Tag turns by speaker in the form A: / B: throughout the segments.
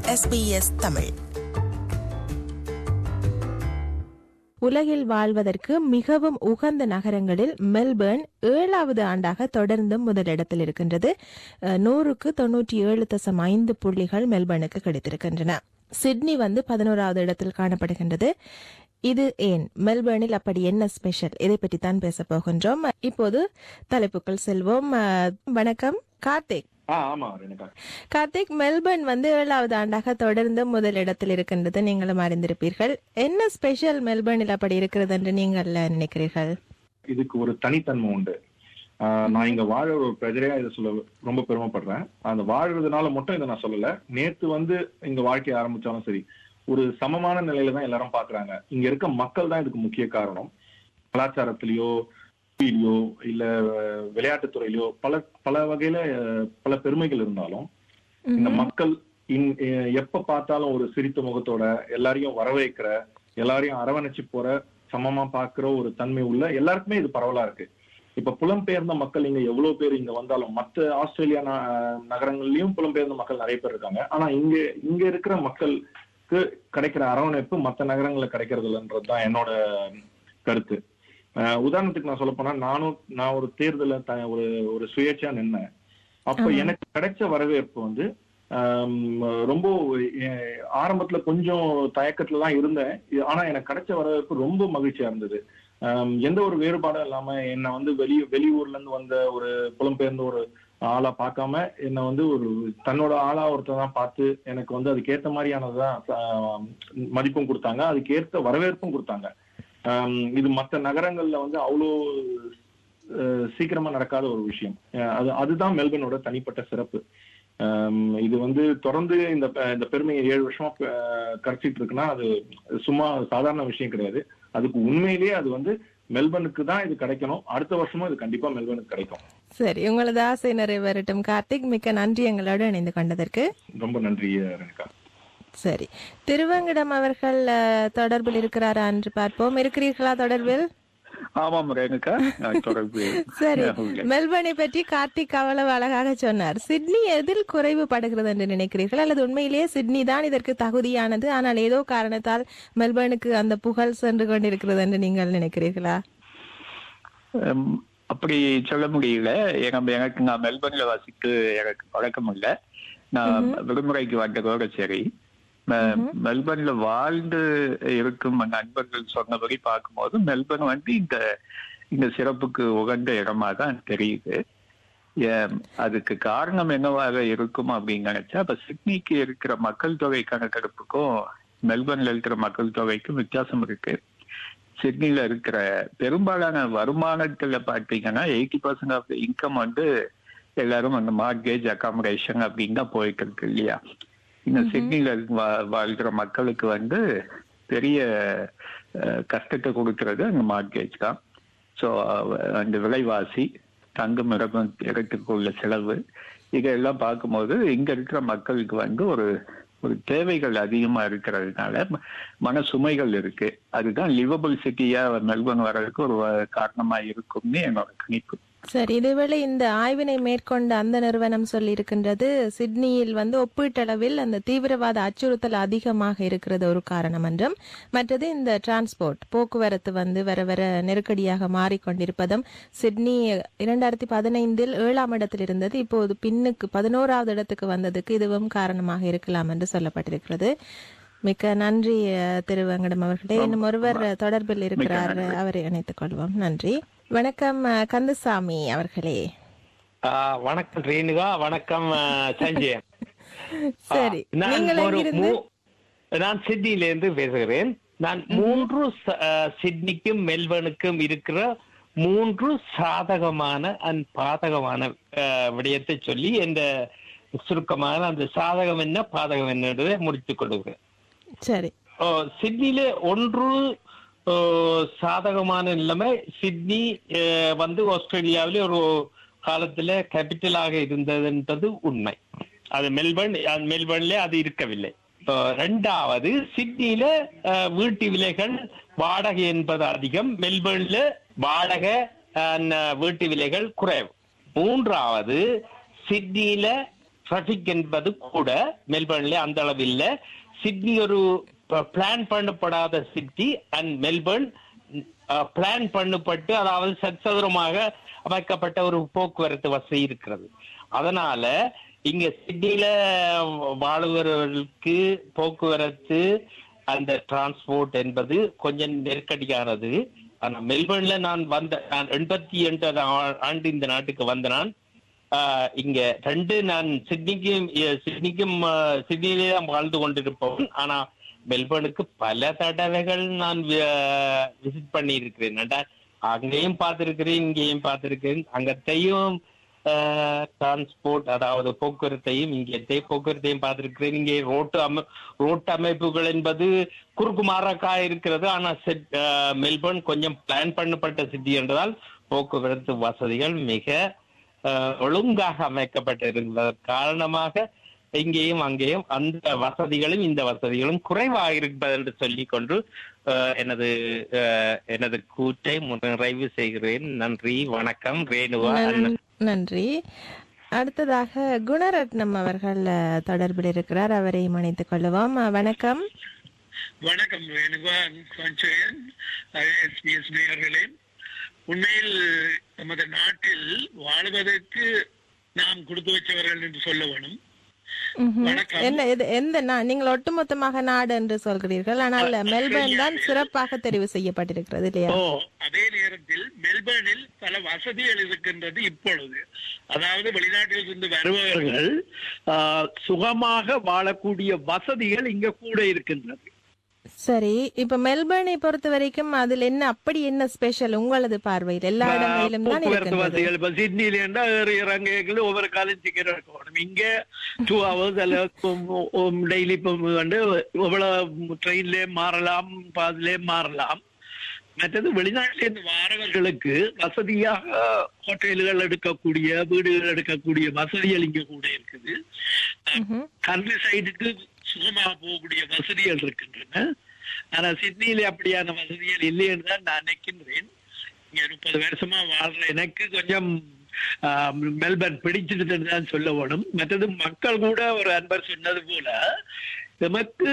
A: SBS Tamil. உலகில் வாழ்வதற்கு மிகவும் உகந்த நகரங்களில் மெல்பர்ன் 7வது ஆண்டாக தொடர்ந்து முதலிடத்தில் இருக்கின்றது. 100க்கு 97.5 புள்ளிகள் மெல்பர்னுக்கு கிடைத்திருக்கின்றன. சிட்னி 11வது இடத்தில் காணப்படுகின்றது. இது ஏன்? மெல்பர்னில் அப்படி என்ன ஸ்பெஷல்? இதை பற்றி தான் பேச போகின்றோம். இப்போது தலைப்புக்குள் செல்வோம். வணக்கம் கார்த்திக். கார்த்திக், மெல்பர்ன் 7வது ஆண்டாக தொடர்ந்து முதலிடத்தில் இருக்கின்றது, நீங்களும் அறிந்திருப்பீர்கள். என்ன ஸ்பெஷல் மெல்பர்னில் அப்படி இருக்கிறது என்று நீங்கள் நினைக்கிறீர்கள்?
B: இதுக்கு ஒரு தனித்தன்மை உண்டு. நான் இங்க வாழ ஒரு பிரஜையா இதை சொல்ல ரொம்ப பெருமைப்படுறேன். அந்த வாழ்றதுனால மட்டும் இதை நான் சொல்லல. நேத்து இங்க வாழ்க்கையை ஆரம்பிச்சாலும் சரி, ஒரு சமமான நிலையில தான் எல்லாரும் பாக்குறாங்க. இங்க இருக்க மக்கள் தான் இதுக்கு முக்கிய காரணம். கலாச்சாரத்திலயோ இல்ல விளையாட்டுத்துறையிலயோ பல வகையில பல பெருமைகள் இருந்தாலும் இந்த மக்கள் எப்ப பார்த்தாலும் ஒரு சிரித்த முகத்தோட எல்லாரையும் வரவேற்கிற, எல்லாரையும் அரவணைச்சு போற, சமமா பாக்குற ஒரு தன்மை உள்ள எல்லாருக்குமே இது பரவலா இருக்கு. இப்ப புலம்பெயர்ந்த மக்கள் இங்க எவ்வளவு பேர் இங்க வந்தாலும், மற்ற ஆஸ்திரேலியா நகரங்கள்லயும் புலம்பெயர்ந்த மக்கள் நிறைய பேர் இருக்காங்க. ஆனா இங்க இருக்கிற மக்களுக்கு கிடைக்கிற அரவணைப்பு மற்ற நகரங்கள்ல கிடைக்கிறது இல்லைன்றதுதான் என்னோட கருத்து. உதாரணத்துக்கு நான் சொல்ல போனா, நான் ஒரு தேர்தல ஒரு சுயேட்சையா நின்னேன். அப்ப எனக்கு கிடைச்ச வரவேற்பு ரொம்ப ஆரம்பத்துல கொஞ்சம் தயக்கத்துலதான் இருந்தேன். ஆனா எனக்கு கிடைச்ச வரவேற்பு ரொம்ப மகிழ்ச்சியா இருந்தது. எந்த ஒரு வேறுபாடும் இல்லாம என்ன வெளியூர்ல இருந்து வந்த ஒரு புலம்பெயர்ந்த ஒரு ஆளா பார்க்காம என்ன ஒரு தன்னோட ஆளா ஒருத்தான் பார்த்து எனக்கு அதுக்கேற்ற மாதிரியானதான் மதிப்பும் கொடுத்தாங்க, அதுக்கேற்ற வரவேற்பும் கொடுத்தாங்க. இது மற்ற நகரங்கள்ல அவ்வளோ சீக்கிரமா நடக்காத ஒரு விஷயம். அதுதான் மெல்பர்னோட தனிப்பட்ட சிறப்பு. இது தொடர்ந்து இந்த பெருமையை 7 வருஷமா கிடைச்சிட்டு இருக்குன்னா அது சும்மா சாதாரண விஷயம் கிடையாது. அதுக்கு உண்மையிலேயே அது மெல்பர்னுக்கு தான் இது கிடைக்கணும். அடுத்த வருஷமும் இது கண்டிப்பா மெல்பர்னுக்கு கிடைக்கும்.
C: சரி, உங்களது ஆசை நிறைவேறட்டும் கார்த்திக். மிக்க நன்றி எங்களோடு இணைந்து கொண்டதற்கு.
B: ரொம்ப நன்றி ரேணுகா.
C: சரி, திருவங்கிடம் அவர்கள் தொடர்பில் இருக்கிறாரா என்று பார்ப்போம். இருக்கிறீர்களா தொடர்பில்?
D: ஆமாம் ரேணுகா,
C: சரி, மெல்பர்னை பற்றி கார்த்திக் அவ்வளவு அழகாக சொன்னார். சிட்னி எதில் குறைவுபடுகிறது என்று நினைக்கிறீர்கள்? அல்லது உண்மையிலேயே சிட்னி தான் இதற்கு தகுதியானது, ஆனால் ஏதோ காரணத்தால் மெல்பர்னுக்கு அந்த புகழ் சென்று கொண்டிருக்கிறது என்று நீங்கள் நினைக்கிறீர்களா?
D: அப்படி சொல்ல முடியல. எனக்கு நான் மெல்பர்ன்ல வசித்து எனக்கு பழக்கம் இல்லை. நான் விடுமுறைக்கு வந்ததோட சரி, மெல்பர்ன்ல வாழ்ந்து இருக்கும் நண்பர்கள் சொன்னபடி பார்க்கும்போது மெல்பர்ன் இந்த சிறப்புக்கு உகந்த இடமா தான் தெரியுது. அதுக்கு காரணம் என்னவாக இருக்கும் அப்படின்னு நினைச்சா, இப்ப சிட்னிக்கு இருக்கிற மக்கள் தொகை கணக்கெடுப்புக்கும் மெல்பர்ன்ல இருக்கிற மக்கள் தொகைக்கும் வித்தியாசம் இருக்கு. சிட்னில இருக்கிற பெரும்பாலான வருமானத்துல பார்த்தீங்கன்னா 80% ஆஃப் த இன்கம் எல்லாரும் அந்த மார்கேஜ் அகாமடேஷன் அப்படின்னு தான் போயிட்டு இருக்கு இல்லையா. இந்த சிட்னில வாழ்கிற மக்களுக்கு பெரிய கஷ்டத்தை கொடுக்கறது அந்த மார்கேஜ் தான். ஸோ அந்த விலைவாசி, தங்கும் இடத்துக்கு உள்ள செலவு, இதெல்லாம் பார்க்கும்போது இங்க இருக்கிற மக்களுக்கு ஒரு தேவைகள் அதிகமா இருக்கிறதுனால மன சுமைகள் இருக்கு. அதுதான் லிவபிள் சிட்டியா மெல்பர்ன் வர்றதுக்கு ஒரு காரணமா இருக்கும்னு என்னோட கணிப்பு.
C: சரி, இதேவேளை இந்த ஆய்வினை மேற்கொண்ட அந்த நிறுவனம் சொல்லி இருக்கின்றது, சிட்னியில் ஒப்பீட்டளவில் அந்த தீவிரவாத அச்சுறுத்தல் அதிகமாக இருக்கிறது ஒரு காரணம் என்றும், மற்றது இந்த டிரான்ஸ்போர்ட் போக்குவரத்து வர வர நெருக்கடியாக மாறிக்கொண்டிருப்பதும், சிட்னி 2015 7ஆம் இடத்தில் இருந்தது, இப்போது பின்னுக்கு 11வது இடத்துக்கு வந்ததுக்கு இதுவும் காரணமாக இருக்கலாம் என்று சொல்லப்பட்டிருக்கிறது. மிக்க நன்றி திருவங்கடம் அவர்களே. இன்னும் ஒருவர் தொடர்பில் இருக்கிறார், அவரை இணைத்துக் கொள்வோம். நன்றி. வணக்கம் கந்தசாமி அவர்களே.
E: வணக்கம் ரேணுகா. வணக்கம் சஞ்சய்.
C: சரி,
E: நான் சிட்னில இருந்து பேசுகிறேன். நான் சிட்னிக்கும் மெல்பர்னுக்கும் இருக்கிற 3 சாதகமான பாதகமான விடயத்தை சொல்லி இந்த சுருக்கமான அந்த சாதகம் என்ன பாதகம் என்னன்றதை முடித்துக் கொள்கிறேன்.
C: சரி,
E: சிட்னில 1 சாதகமான நிலைமை, சிட்னி ஆஸ்திரேலியாவிலே ஒரு காலத்துல கேபிட்டலாக இருந்ததுன்றது உண்மை. அது மெல்பர்ன்ல அது இருக்கவில்லை. 2வது, சிட்னில வீட்டு விலைகள் வாடகை என்பது அதிகம், மெல்பர்ன்ல வாடகை வீட்டு விலைகள் குறைவு. 3வது, சிட்னில டிராபிக் என்பது கூட மெல்பர்ன்ல அந்த அளவு இல்ல. சிட்னி ஒரு பிளான் பண்ணப்படாத சிட்டி அண்ட் மெல்பர்ன் பிளான் பண்ணப்பட்டு, அதாவது சதுரமாக அமைக்கப்பட்ட ஒரு போக்குவரத்து வசதி இருக்கிறது. அதனால இங்க சிட்னில வாழ்வர்களுக்கு போக்குவரத்து அந்த டிரான்ஸ்போர்ட் என்பது கொஞ்சம் நெருக்கடியானது. ஆனா மெல்பர்ன்ல நான் 88 ஆண்டு இந்த நாட்டுக்கு வந்த நான் இங்க நான் சிட்னிலே தான் வாழ்ந்து கொண்டிருப்பவன். ஆனா மெல்பர்னுக்கு பல தடவைகள் நான் விசிட் பண்ணி இருக்கிறேன். அங்கேயும் பார்த்திருக்கிறேன், இங்கேயும் பார்த்திருக்கிறேன். அங்கத்தையும் டிரான்ஸ்போர்ட், அதாவது போக்குவரத்தையும் இங்கே போக்குவரத்தையும் பார்த்திருக்கிறேன். இங்கே ரோட்டு அமைப்புகள் என்பது குறுக்கு மாறாக்கா இருக்கிறது. ஆனா மெல்பர்ன் கொஞ்சம் பிளான் பண்ணப்பட்ட சிட்டி என்றதால் போக்குவரத்து வசதிகள் மிக ஒழுங்காக அமைக்கப்பட்டிருக்கிறது காரணமாக இங்கேயும் அங்கேயும் அந்த வசதிகளும் இந்த வசதிகளும் குறைவாக இருப்பது என்று சொல்லிக் கொண்டு எனது கூற்றை நிறைவு செய்கிறேன். நன்றி, வணக்கம். ரேணுவா.
A: நன்றி. அடுத்ததாக குணரட்னம் அவர்கள் தொடர்பில் இருக்கிறார், அவரை இணைத்துக் கொள்ளுவோம். வணக்கம்.
F: வணக்கம் ரேணுவா, SBS நேயர்களே. உண்மையில் நமது நாட்டில் வாழ்வதற்கு நாம் கொடுத்து வச்சவர்கள் என்று சொல்ல வேணும்.
A: நீங்கள் ஒட்டுமொத்தமாக நாடு என்று சொல்கிறீர்கள், ஆனால் மெல்பர்ன் தான் சிறப்பாக தெரிவு செய்யப்பட்டிருக்கிறது இல்லையா?
F: அதே நேரத்தில் மெல்பர்னில் பல வசதிகள் இருக்கின்றது. இப்பொழுது அதாவது வெளிநாட்டில் இருந்து வருபவர்கள் சுகமாக வாழக்கூடிய வசதிகள் இங்க கூட இருக்கின்றது.
A: சரி, இப்ப மெல்பர்னை பொறுத்த வரைக்கும் அதுல என்ன ஸ்பெஷல் உங்களது பார்வையில்? எல்லா இடங்களிலும் தான்
F: வசதிகள். இப்ப சிட்னில இறங்க ஒவ்வொரு காலம் டிக்கெட் எடுக்கணும். இங்க 2 hours டெய்லி எவ்வளவு ட்ரெயின்ல மாறலாம், பாதிலே மாறலாம். மற்றது வெளிநாட்டில இருந்து வாரவர்களுக்கு வசதியாக ஹோட்டல்கள் எடுக்கக்கூடிய, வீடுகள் எடுக்கக்கூடிய வசதிகள் இங்க கூட இருக்குது. கண்ட்ரி சைடுக்கு சுகமாக போகக்கூடிய வசதிகள் இருக்கின்றன. ஆனா சிட்னியில அப்படியான வசதிகள் இல்லை என்று தான் நான் நினைக்கின்றேன். இங்க 30 வருஷமா வாழ்ற எனக்கு கொஞ்சம் மெல்பர்ன் பிடிச்சிட்டு தான் சொல்ல வேணும். மற்றது மக்கள் கூட ஒரு அன்பர் சொன்னது போல நமக்கு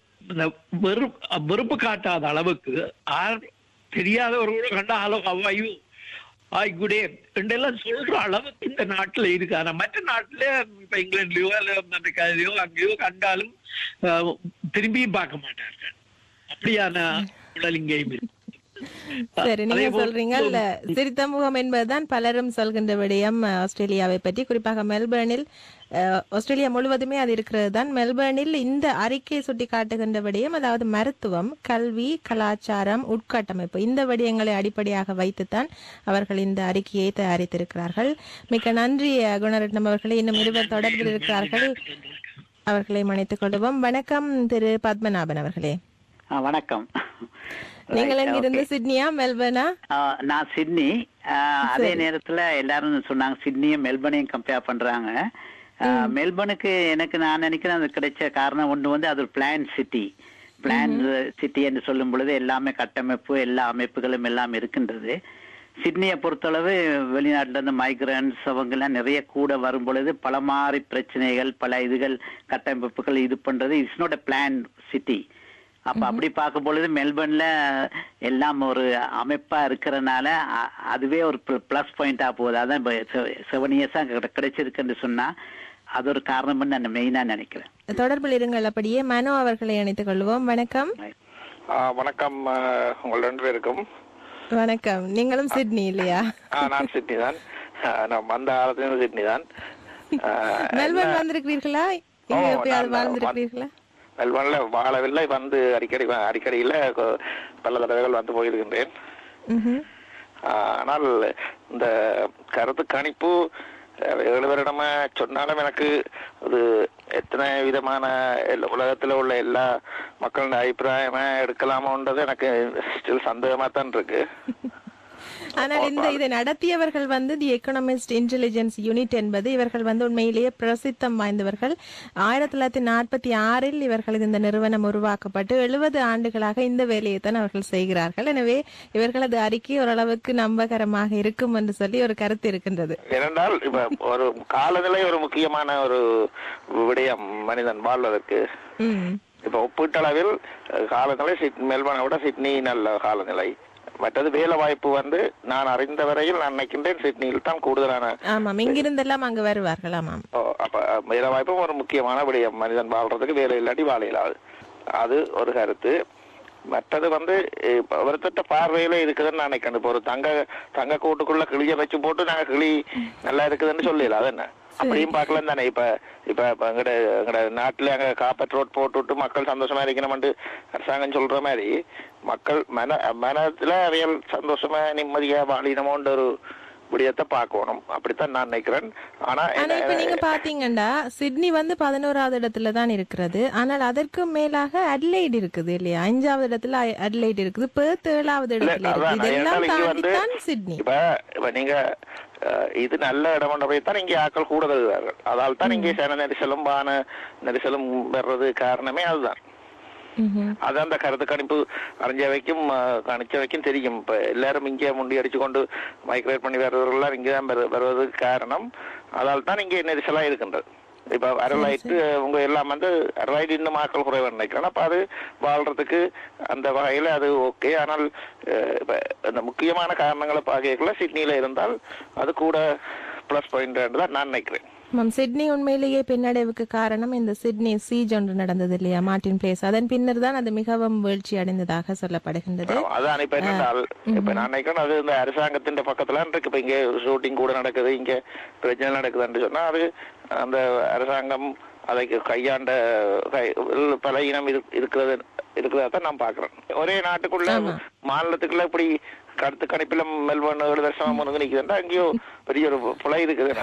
F: வெறுப்பு காட்டாத அளவுக்கு தெரியாதவர்களோட கண்டா ஹலோ ஹவ்வாயு குடே என்றெல்லாம் சொல்ற அளவுக்கு இந்த நாட்டுல இருக்கு. ஆனா மற்ற நாட்டுல இப்ப இங்கிலாந்துலயோ அல்ல அமெரிக்காலயோ அங்கேயோ கண்டாலும் திரும்பியும் பார்க்க மாட்டார்கள். அப்படியான உடல் இங்கேயும் இருக்கு.
A: சரி, நீங்க சொல்றீங்க சிரித்த முகம் என்பதுதான் பலரும் சொல்கின்ற விடயம் ஆஸ்திரேலியாவை பற்றி, குறிப்பாக மெல்பர்னில். ஆஸ்திரேலியா முழுவதுமே அது இருக்கிறது தான். மெல்பர்னில் இந்த அறிக்கையை சுட்டி காட்டுகின்ற விடயம், அதாவது மருத்துவம், கல்வி, கலாச்சாரம், உட்கட்டமைப்பு, இந்த விடயங்களை அடிப்படையாக வைத்துத்தான் அவர்கள் இந்த அறிக்கையை தயாரித்திருக்கிறார்கள். மிக்க நன்றி குணரட்னம் அவர்களே. இன்னும் 20 தொடர்பில் இருக்கிறார்கள், அவர்களை மன்னித்துக் கொள்வோம். வணக்கம் திரு பத்மநாபன் அவர்களே.
G: வணக்கம்.
A: நீங்கள் எங்கிருந்து? சிட்னியா மெல்பர்னா?
G: நான் சிட்னி. அதே நேரத்துல எல்லாரும் சொன்னாங்க சிட்னியும் மெல்பர்னையும் கம்பேர் பண்றாங்க. மெல்பர்னுக்கு நான் நினைக்கிறேன் அது கிடைச்ச காரணம் ஒன்று அது ஒரு பிளான் சிட்டி என்று சொல்லும் பொழுது எல்லாமே கட்டமைப்பு, எல்லா அமைப்புகளும் எல்லாம் இருக்கின்றது. சிட்னியை பொறுத்தளவு வெளிநாட்டுல இருந்து மைக்ரன்ஸ் அவங்க எல்லாம் நிறைய கூட வரும் பொழுது பல மாதிரி பிரச்சனைகள், பல கட்டமைப்புகள் இது பண்றது. It's not a plan city. அப்ப அப்படி பார்க்கும் பொழுது மெல்பர்ன்ல எல்லாம் ஒரு அமைப்பா இருக்கிறதுனால அதுவே ஒரு பிளஸ் பாயிண்டா போகுது. அதான் 7 இயர்ஸா கிடைச்சிருக்குன்னு சொன்னா அது ஒரு காரணம் நான் மெயினா நினைக்கிறேன்.
A: தொடர்பில் இருங்கள். அப்படியே மனோ அவர்களை இணைத்துக் கொள்வோம். வணக்கம்.
H: வணக்கம் உங்கள் 2 பேருக்கும்.
A: வணக்கம். நீங்களும் சிட்னி இல்லையா?
H: நான் சிட்னி தான். நான் வந்த காலத்துல சிட்னி தான்.
A: மெல்பர்ன் வந்திருக்கிறீர்களா? இங்க எப்பயாவது வாழ்ந்திருக்கிறீர்களா?
H: மெல்பர்ன்ல வாழவில்லை, வந்து அடிக்கடியில பல தடவைகள் வந்து போயிருக்கின்றேன். ஆனால் இந்த கருத்து கணிப்பு 7 வருடமா சொன்னாலும் எனக்கு அது எத்தனை விதமான உலகத்துல உள்ள எல்லா மக்களோட அபிப்பிராயமா எடுக்கலாமோன்றது எனக்கு ஸ்டில் சந்தேகமா தான் இருக்கு.
A: ஆனால் இதை நடத்தியவர்கள் வந்து தி எக்கனாமிஸ்ட் இன்டெலிஜென்ஸ் யூனிட் என்பது இவர்கள் வந்து உண்மையிலேயே பிரசித்தம் வாய்ந்தவர்கள். 1946 இவர்களது இந்த நிறுவனம் உருவாக்கப்பட்டு 70 ஆண்டுகளாக இந்த வேலையை தான் அவர்கள் செய்கிறார்கள். எனவே இவர்களது அறிக்கை ஓரளவுக்கு நம்பகரமாக இருக்கும் என்று சொல்லி ஒரு கருத்து இருக்கின்றது.
H: ஏனென்றால் இப்ப ஒரு காலநிலை ஒரு முக்கியமான ஒரு விடயம் மனிதன் வாழ்வதற்கு. இப்ப ஒப்பீட்டளவில் காலநிலை மெல்பர்னை விட சிட்னி நல்ல காலநிலை. மற்றது வேலை வாய்ப்பு வந்து நான் அறிந்த வரையில் நான் நினைக்கின்றேன் சிட்னியில் தான் கூடுதலான.
A: இங்கிருந்தெல்லாம் அங்கு வருவார்கள்.
H: அப்ப வேலை வாய்ப்பும் ஒரு முக்கியமான விடயம். மனிதன் வாழ்றதுக்கு வேலை இல்லாட்டி வாழ இல்லாது, அது ஒரு கருத்து. மற்றது வந்து ஒருத்தட்ட பார்வையில இருக்குதுன்னு நான் நினைக்கிறேன். இப்போ ஒரு தங்க கூட்டுக்குள்ள கிளிய வச்சு போட்டு நாங்க கிளி நல்லா இருக்குதுன்னு சொல்லல, அது என்ன அப்படியும் பார்க்கலாம் தானே. இப்ப எங்கட நாட்டுல அங்க காப்பட் ரோட் போட்டு மக்கள் சந்தோஷமா இருக்கணும்னு அரசாங்கம் சொல்ற மாதிரி மக்கள் மனத்துல அவையல் சந்தோஷமா நிம்மதியா வாழினமோன்ற ஒரு விடயத்தை பார்க்கணும். அப்படித்தான் நான் நினைக்கிறேன். ஆனா
A: இப்ப நீங்க பாத்தீங்கன்னா சிட்னி வந்து 11வது இடத்துல தான் இருக்கிறது. ஆனால் அதற்கு மேலாக அட்லைட் இருக்குது இல்லையா? 5வது இடத்துல அட்லைட் இருக்குது, பெர்த் 7வது இடத்துல இருக்குது. இதெல்லாம் தாண்டி தான் சிட்னி.
H: இப்ப நீங்க இது நல்ல இடம் தான் இங்கே ஆக்கள் கூட வருவார்கள். அதால் தான் இங்கே சன நெரிசலும் வான நெரிசலும் வர்றது காரணமே அதுதான். அது அந்த கருத்து கணிப்பு அறிஞ்ச வைக்கும் கணிச்ச வைக்கும் தெரியும். இப்ப எல்லாரும் இங்கே முண்டி அடிச்சு கொண்டு மைக்ரேட் பண்ணி வர்றவர்கள் இங்கேதான் வருவதற்கு காரணம் அதால் தான் இங்கே நெரிசலா இருக்கின்றது. இப்ப அரலாயிட்டு உங்க எல்லாம் வந்து அரலாயிட்டு இன்னும் ஆக்கள் குறைவா நினைக்கிறேன். அப்ப அது வாழ்றதுக்கு அந்த வகையில அது ஓகே. ஆனால் இப்ப இந்த முக்கியமான காரணங்களை பார்க்கல சிட்னியில இருந்தால் அது கூட பிளஸ் பாயிண்ட் தான் நான் நினைக்கிறேன்.
A: சிட்னி உண்மையிலேயே பின்னடைவுக்கு காரணம் இந்த சிட்னி சீஜ் ஒன்று நடந்தது இல்லையா, மார்டின் பிளேஸ். அதன் பின்னர் தான் அது மிகவும் வீழ்ச்சி அடைந்ததாக சொல்லப்படுகின்றது.
H: அதான் இப்ப என்னென்றால் இப்ப நான் நினைக்கிறேன் அது இந்த அரசாங்கத்தின் பக்கத்துல இருக்கு. இப்ப இங்க ஷூட்டிங் கூட நடக்குது, இங்க பிரச்சனை நடக்குதுன்னு சொன்னா அது அந்த அரசாங்கம் அதை கையாண்ட பல இனம் இருக்கிறதான் நான் பாக்குறேன். ஒரே நாட்டுக்குள்ள மாநிலத்துக்குள்ள இப்படி கருத்து கணிப்பில மெல்பர்ன் 7 வருஷமா முன்னுக்கு நிக்குதுன்னா அங்கேயோ பெரிய ஒரு புலை இருக்குது.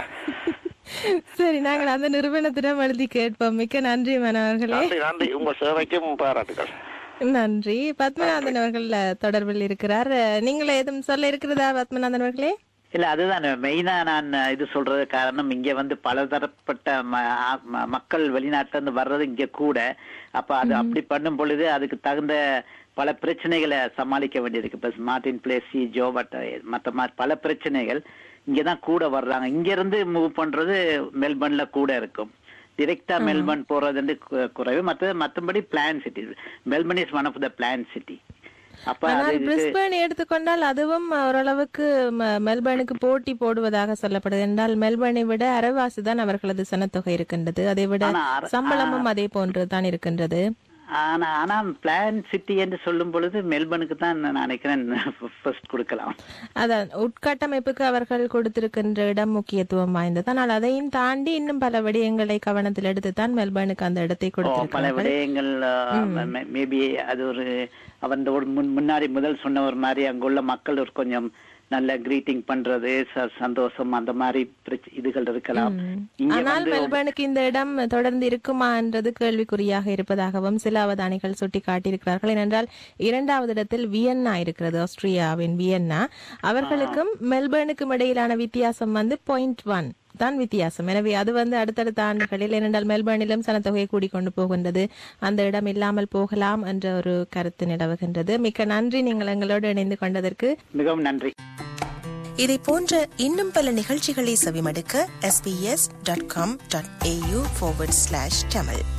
A: சரி, நாங்கள் அந்த நிறுவனத்திடம் எழுதி கேட்போம். மிக்க நன்றி மனோகர்களே.
H: நன்றி, உங்க சேவைக்கும் பாராட்டுகள்.
A: நன்றி. பத்மநாதன் அவர்கள் தொடர்பில் இருக்கிறார். நீங்களே எதுவும் சொல்ல இருக்கிறதா பத்மநாதன் அவர்களே?
G: இல்ல, அதுதான் மெயினா நான் இது சொல்றது காரணம். இங்க வந்து பலதரப்பட்ட மக்கள் வெளிநாட்டுல இருந்து வர்றது இங்க கூட. அப்ப அது அப்படி பண்ணும் பொழுது அதுக்கு தகுந்த பல பிரச்சனைகளை சமாளிக்க வேண்டியிருக்கு. இப்ப மார்டின் பிளேஸ், ஜோ மற்ற பல பிரச்சனைகள் இங்கதான் கூட வர்றாங்க. இங்க இருந்து மூவ் பண்றது மெல்பர்ன்ல கூட இருக்கும். டிரெக்டா மெல்பர்ன் போறது குறைவு. மற்றபடி plan city. Melbourne is one of the plan city.
A: Brisbane எடுத்துக்கொண்டால் அதுவும் ஓரளவுக்கு மெல்பர்னுக்கு போட்டி போடுவதாக சொல்லப்படுது. என்றால் மெல்பர்னை விட அரைவாசி தான் அவர்களது சனத்தொகை இருக்கின்றது. அதை விட சம்பளமும் அதே போன்றுதான் இருக்கின்றது.
G: ஆனா பிளான் சிட்டி என்று சொல்லும் பொழுது மெல்பர்னுக்கு தான் நான் நினைக்கிறேன் ஃபர்ஸ்ட் கொடுக்கலாம்.
A: அதான் உட்கட்டமைப்புக்கு அவர்கள் கொடுத்திருக்கின்ற இடம் முக்கியத்துவம் வாய்ந்தது. ஆனால் அதையும் தாண்டி இன்னும் பல விடயங்களை கவனத்தில் எடுத்துத்தான் மெல்பர்னுக்கு அந்த இடத்தை கொடுத்திருக்கிறார்கள்.
G: பல விடயங்கள் மேபி அது ஒரு அவன் முன்னாடி முதல் சொன்ன ஒரு மாதிரி அங்குள்ள மக்கள் ஒரு கொஞ்சம் நல்ல கிரீட்டிங் பண்றது, சந்தோஷம், அந்த மாதிரி இதுகள் இருக்கலாம்.
A: ஆனால் மெல்பர்னுக்கு இந்த இடம் தொடர்ந்து இருக்குமா என்றது கேள்விக்குறியாக இருப்பதாகவும் சில அவதானிகள் சுட்டி காட்டியிருக்கிறார்கள். ஏனென்றால் 2வது இடத்தில் வியன்னா இருக்கிறது, ஆஸ்திரியாவின் வியன்னா. அவர்களுக்கும் மெல்பர்னுக்கும் இடையிலான வித்தியாசம் வந்து 0.1 தான் வித்தியாசம். எனவே அது வந்து அடுத்தடுத்த ஆண்டுகளில், ஏனென்றால் மெல்பர்னிலும் சனத்தொகையை கூடிக்கொண்டு போகின்றது, அந்த இடம் இல்லாமல் போகலாம் என்ற ஒரு கருத்து நிலவுகின்றது. மிக்க நன்றி நீங்கள் எங்களோடு இணைந்து கொண்டதற்கு.
G: மிகவும் நன்றி.
I: இதை போன்ற இன்னும் பல நிகழ்ச்சிகளை செவிமடுக்க sbs.com.au/tamil